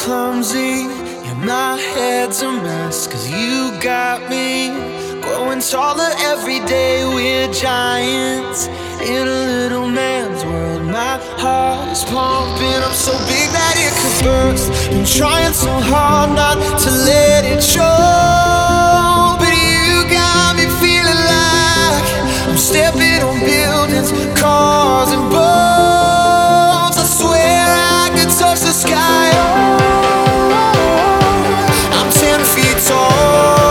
clumsy, yeah, my head's a mess. Cause you got me growing taller every day. We're giants in a little man's world. My heart is pumping up so big that it could burst. Been trying so hard not to let it show, but you got me feeling like I'm stepping on buildings, cars and boats. I swear I could touch the sky. I'm 10 feet tall.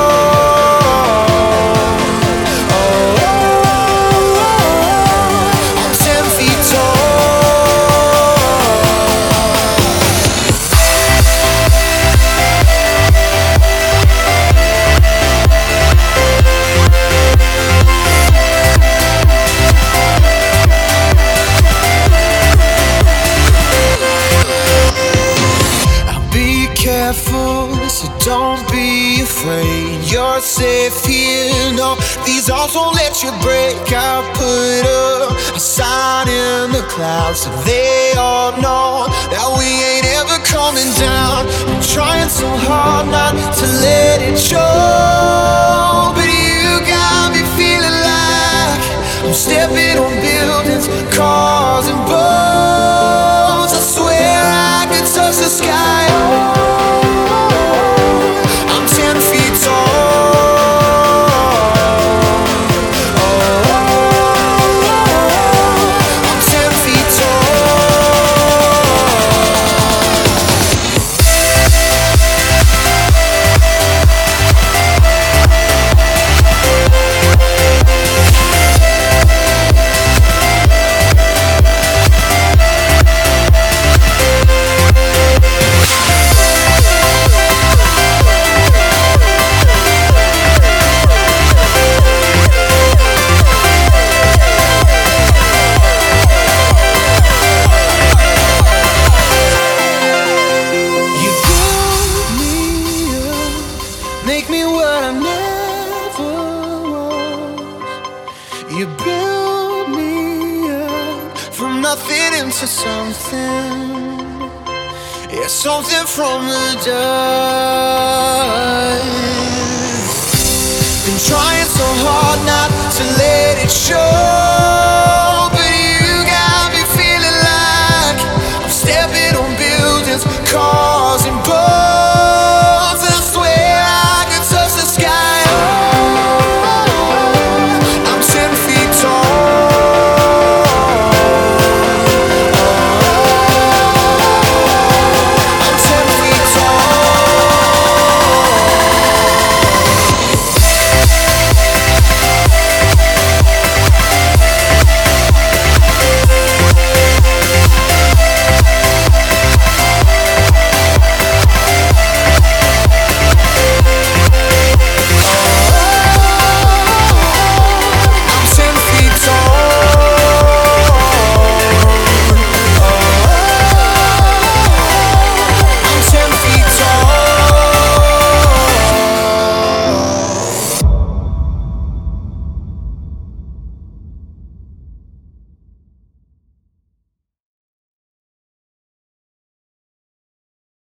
So don't be afraid, you're safe here. No, these arms won't let you break. I'll put up a sign in the clouds so they all know that we ain't ever coming down. I'm trying so hard not to let it show, but you got me feeling like I'm stepping on buildings, cars and boats. I swear I could touch the sky. Make me what I never was. You build me up from nothing into something. Yeah, something from the dust. Been trying so hard